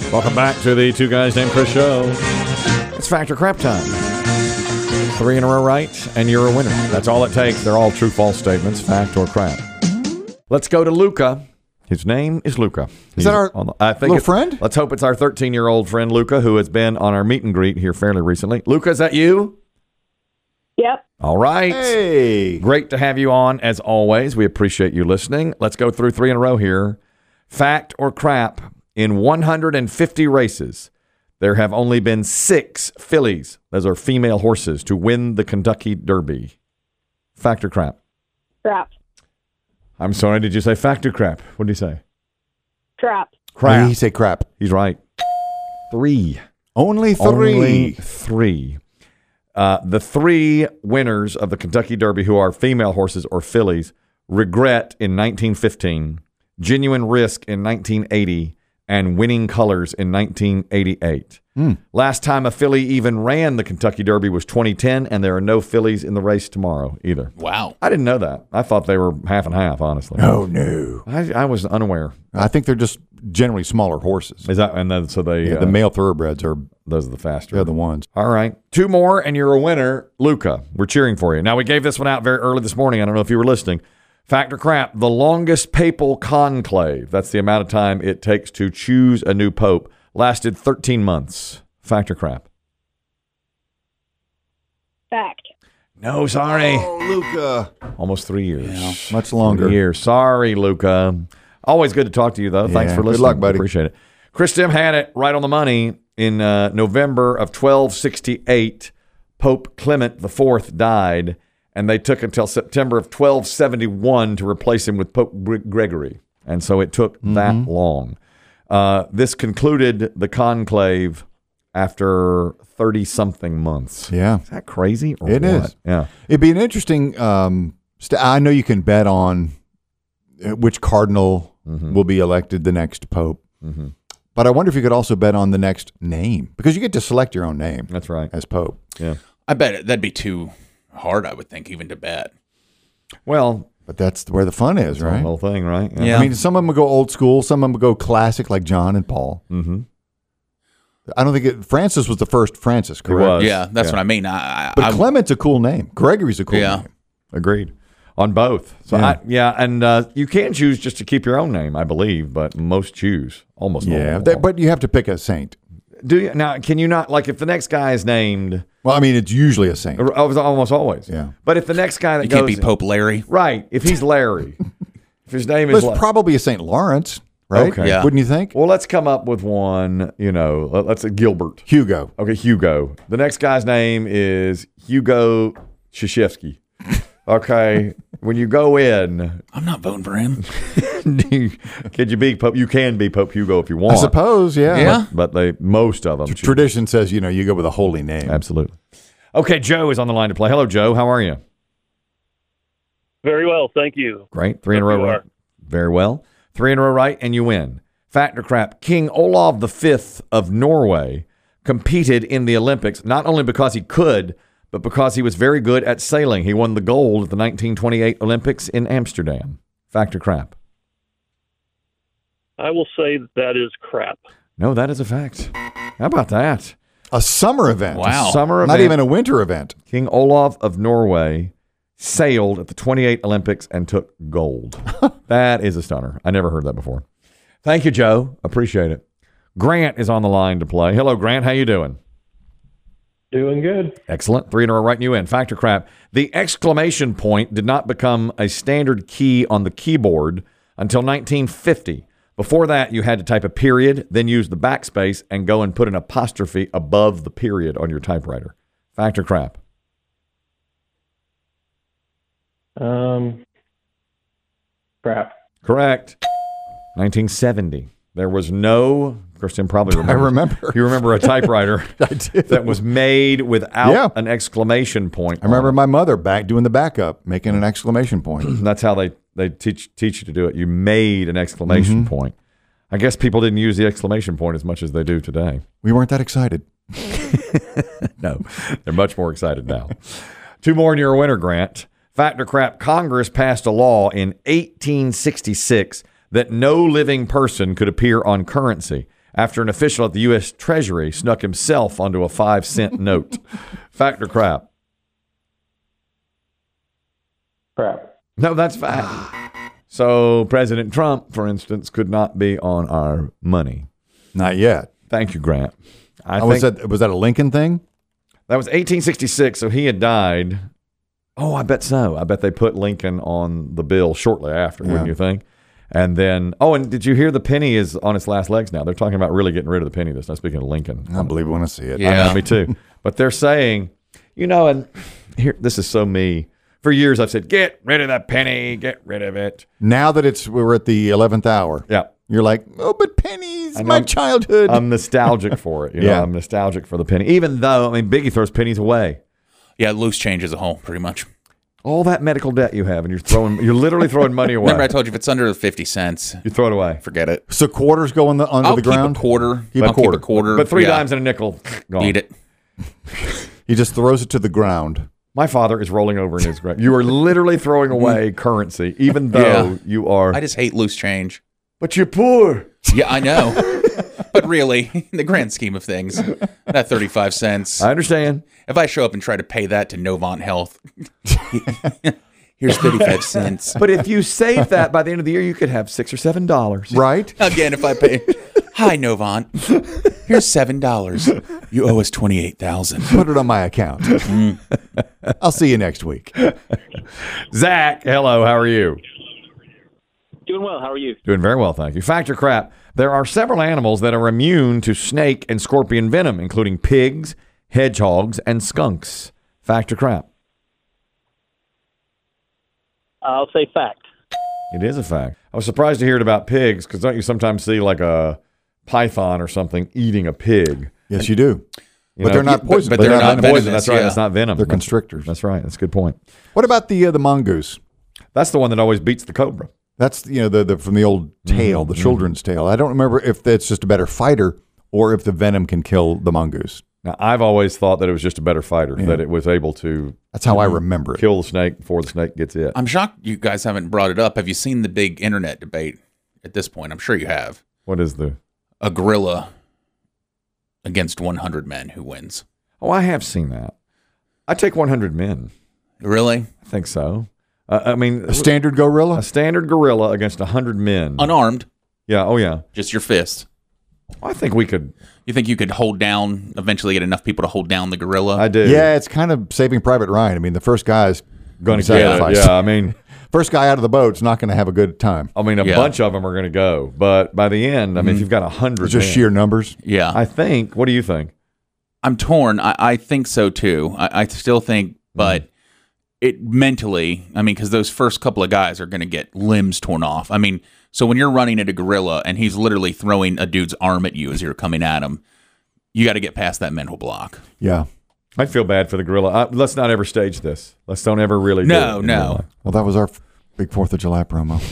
Welcome back to the Two Guys Named Chris show. It's Fact or Crap time. 3 in a row right, and you're a winner. That's all it takes. They're all true, false statements, fact or crap. Let's go to Luca. His name is Luca. Is that our little friend? Let's hope it's our 13-year-old friend, Luca, who has been on our meet and greet here fairly recently. Luca, is that you? Yep. All right. Hey. Great to have you on, as always. We appreciate you listening. Let's go through 3 in a row here. Fact or crap. In 150 races, there have only been 6 fillies, those are female horses, to win the Kentucky Derby. Fact or crap? Crap. I'm sorry, did you say fact or crap? What did you say? Crap. Crap. He said crap. He's right. 3. Only 3. Only 3. The 3 winners of the Kentucky Derby, who are female horses or fillies, Regret in 1915, Genuine Risk in 1980, and Winning Colors in 1988. Last time a filly even ran the Kentucky Derby was 2010, and there are no fillies in the race tomorrow either. Wow. I didn't know that. I thought they were half and half, honestly. Oh, no. I was unaware. I think they're just generally smaller horses. Is that, and then so they The male thoroughbreds are those are the faster. they're the ones. All right. 2 more, and you're a winner. Luca, we're cheering for you. Now, we gave this one out very early this morning. I don't know if you were listening. Fact or crap, the longest papal conclave, that's the amount of time it takes to choose a new pope, lasted 13 months. Fact or crap? Fact. No, sorry. Oh, Luca. Almost 3 years. Much longer. 3 years. Sorry, Luca. Always good to talk to you, though. Thanks Yeah. for Good listening. luck, buddy. Appreciate it. Chris Tim had it right on the money. In November of 1268, Pope Clement IV died, and they took until September of 1271 to replace him with Pope Gregory. And so it took that long. This concluded the conclave after 30-something months. Yeah. Is that crazy? Or It what? is. Yeah. It'd be an interesting I know you can bet on which cardinal will be elected the next pope. But I wonder if you could also bet on the next name, because you get to select your own name. That's right. As pope. Yeah. I bet that'd be too hard, I would think, even to bet. Well, But that's where the fun is, the right? whole thing, right? Yeah. I mean, some of them would go old school, some of them would go classic, like John and Paul. Mm-hmm. I don't think Francis was the first Francis, correct? was. Yeah, that's Yeah. what I mean. But Clement's a cool name. Gregory's a cool name. Agreed. On both. So Yeah. and you can choose just to keep your own name, I believe, but most choose. Almost Yeah, all. but you have to pick a saint. Do you now? Can you not, like, if the next guy is named? Well, I mean, it's usually a saint. Almost always. Yeah. But if the next guy that You goes can't be Pope Larry. right, if he's Larry, if his name But is it's probably a Saint Lawrence, right? Okay. Yeah. Wouldn't you think? well, let's come up with one. Let's say Gilbert. Hugo. Okay, Hugo. The next guy's name is Hugo Krzyzewski. Okay, when you go in, I'm not voting for him. could you be Pope? You can be Pope Hugo if you want. I suppose, yeah. Yeah. But most of them. choose. Tradition says, you go with a holy name. Absolutely. Okay, Joe is on the line to play. Hello, Joe. How are you? Very well, thank you. Great. 3 in a row You right. are. Very well. 3 in a row right, and you win. Fact or crap, King Olav V of Norway competed in the Olympics not only because he could, but because he was very good at sailing. He won the gold at the 1928 Olympics in Amsterdam. Fact or crap? I will say that is crap. No, that is a fact. How about that? A summer event. Wow. Summer Not event. even a winter event. King Olav of Norway sailed at the 28 Olympics and took gold. That is a stunner. I never heard that before. Thank you, Joe. Appreciate it. Grant is on the line to play. Hello, Grant. How you doing? Doing good. Excellent. 3 in a row, right you in. Fact or crap? The exclamation point did not become a standard key on the keyboard until 1950. Before that, you had to type a period, then use the backspace, and go and put an apostrophe above the period on your typewriter. Fact or crap? Crap. Correct. 1970. There was no, Kristen probably I remembers. remember. You remember a typewriter I did. that was made without Yeah. an exclamation point. I remember on my mother back doing the backup, making an exclamation point. it. That's how they teach you to do it. You made an exclamation point. I guess people didn't use the exclamation point as much as they do today. We weren't that excited. No, they're much more excited now. 2 more and you're a winner, Grant. Fact or crap, Congress passed a law in 1866 that no living person could appear on currency. after an official at the U.S. Treasury snuck himself onto a 5-cent note. Fact or crap? Crap. No, that's fact. So President Trump, for instance, could not be on our money. Not yet. Thank you, Grant. Was that a Lincoln thing? That was 1866, so he had died. Oh, I bet so. I bet they put Lincoln on the bill shortly after, wouldn't you think? And then, and did you hear the penny is on its last legs now? They're talking about really getting rid of the penny. That's not speaking of Lincoln. I believe we want to see it. I know, me too. But they're saying, and here, this is so me. For years, I've said, get rid of that penny, get rid of it. Now that we're at the 11th hour, you're like, oh, but pennies, my childhood. I'm nostalgic for it. I'm nostalgic for the penny. Even though, Biggie throws pennies away. Yeah, loose change as a whole, pretty much. All that medical debt you have, and you're literally throwing money away. Remember I told you if it's under 50 cents, you throw it away. Forget it. So quarters go under the ground? Keep a quarter. Keep a quarter. But 3 dimes and a nickel, gone. Eat it. He just throws it to the ground. My father is rolling over in his grave. You are literally throwing away currency, even though you are. I just hate loose change. But you're poor. Yeah, I know. But really, in the grand scheme of things, that 35 cents. I understand. If I show up and try to pay that to Novant Health, here's 35 cents. But if you save that by the end of the year, you could have $6 or $7. Right? Again, if I pay, hi, Novant, here's $7. You owe us $28,000. Put it on my account. I'll see you next week. Zach, hello. How are you? Doing well. How are you? Doing very well, thank you. Fact or crap? There are several animals that are immune to snake and scorpion venom, including pigs, hedgehogs, and skunks. Fact or crap? I'll say fact. It is a fact. I was surprised to hear it about pigs, because don't you sometimes see like a python or something eating a pig? Yes, you do. But they're not poisonous. But they're not poison. venomous, That's right. yeah. That's not venom. They're constrictors. That's right. That's a good point. What about the mongoose? That's the one that always beats the cobra. That's the from the old tale, the children's tale. I don't remember if that's just a better fighter or if the venom can kill the mongoose. Now, I've always thought that it was just a better fighter, that it was able to That's how I remember it. kill the snake before the snake gets it. I'm shocked you guys haven't brought it up. Have you seen the big internet debate at this point? I'm sure you have. What is A gorilla against 100 men, who wins? Oh, I have seen that. I take 100 men. Really? I think so. A standard gorilla? A standard gorilla against 100 men. Unarmed. Yeah. Oh, yeah. Just your fist. I think we could. You think you could eventually get enough people to hold down the gorilla? I do. Yeah, it's kind of Saving Private Ryan. The first guy's Going to sacrifice. Yeah, first guy out of the boat's not going to have a good time. a bunch of them are going to go. But by the end, if you've got 100 It's just men, sheer numbers. Yeah. I think. What do you think? I'm torn. I think so, too. I still think, but it mentally, because those first couple of guys are going to get limbs torn off. So when you're running at a gorilla and he's literally throwing a dude's arm at you as you're coming at him, you got to get past that mental block. Yeah. I feel bad for the gorilla. Let's not ever stage this. Let's don't ever really do it. No. Well, that was our big 4th of July promo.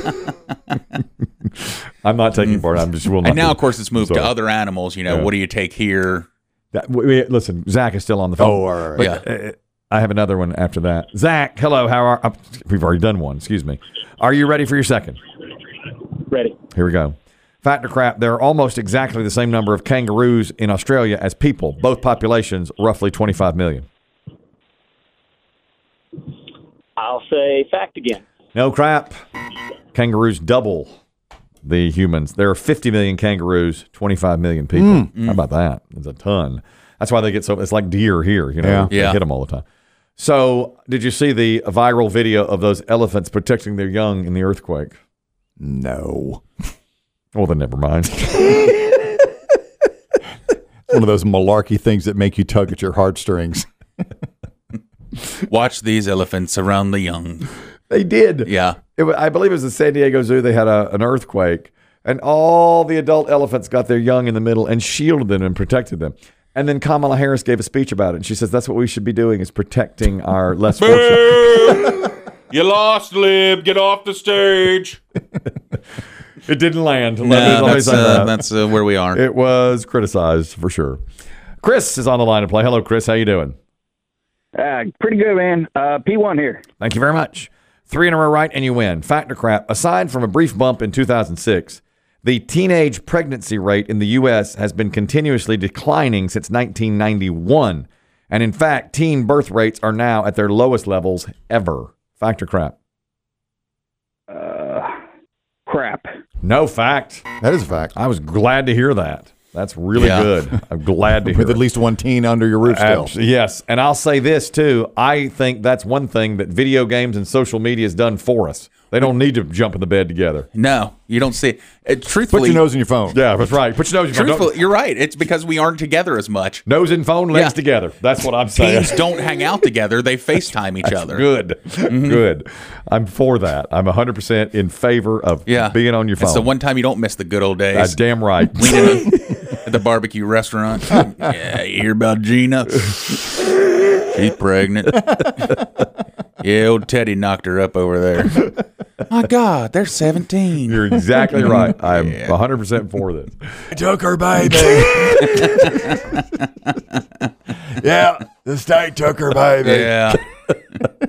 I'm not taking part. I'm just will not. And now, do of course, it's moved to other animals. What do you take here? Listen, Zach is still on the phone. Oh, all right. Yeah. I have another one after that. Zach, hello. How are? We've already done one. Excuse me. Are you ready for your second? Ready. Here we go. Fact or crap? There are almost exactly the same number of kangaroos in Australia as people. Both populations, roughly 25 million. I'll say fact again. No crap. Kangaroos double the humans. There are 50 million kangaroos, 25 million people. How about that? It's a ton. That's why they get so. It's like deer here. Yeah. They hit them all the time. So, did you see the viral video of those elephants protecting their young in the earthquake? No. Well, then never mind. One of those malarkey things that make you tug at your heartstrings. Watch these elephants around the young. They did. Yeah. I believe it was the San Diego Zoo. They had an earthquake, and all the adult elephants got their young in the middle and shielded them and protected them. And then Kamala Harris gave a speech about it, and she says that's what we should be doing is protecting our less fortunate. You lost, Lib. Get off the stage. It didn't land. No, that's where we are. It was criticized for sure. Chris is on the line to play. Hello, Chris. How you doing? Pretty good, man. P1 here. Thank you very much. 3 in a row right, and you win. Fact or crap? Aside from a brief bump in 2006, The teenage pregnancy rate in the U.S. has been continuously declining since 1991. And in fact, teen birth rates are now at their lowest levels ever. Fact or crap? Crap. No fact. That is a fact. I was glad to hear that. That's really good. I'm glad to hear With it. at least one teen under your roof still. Yes. And I'll say this, too. I think that's one thing that video games and social media has done for us. They don't need to jump in the bed together. No, you don't see it. Truthfully, Put your nose in your phone. Yeah, that's right. Put your nose in your phone. truthfully, you're right. It's because we aren't together as much. Nose and phone, legs Yeah. together. That's what I'm saying. Teens don't hang out together. They FaceTime each other. Good. Good. I'm for that. I'm 100% in favor of Yeah. being on your phone. It's the one time you don't miss the good old days. That's damn right. Leaning at the barbecue restaurant. Yeah, you hear about Gina? She's pregnant. Yeah, old Teddy knocked her up over there. My God, they're 17. You're exactly right. I'm 100% for this. I took her baby. Yeah, the state took her baby. Yeah.